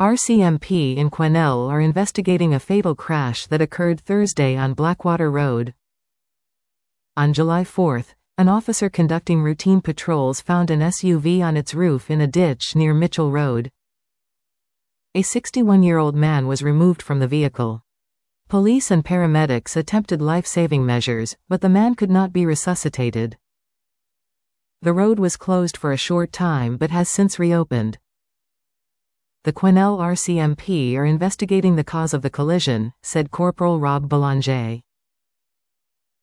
RCMP in Quesnel are investigating a fatal crash that occurred Thursday on Blackwater Road. On July 4, an officer conducting routine patrols found an SUV on its roof in a ditch near Mitchell Road. A 61-year-old man was removed from the vehicle. Police and paramedics attempted life-saving measures, but the man could not be resuscitated. The road was closed for a short time but has since reopened. The Quesnel RCMP are investigating the cause of the collision, said Corporal Rob Belanger.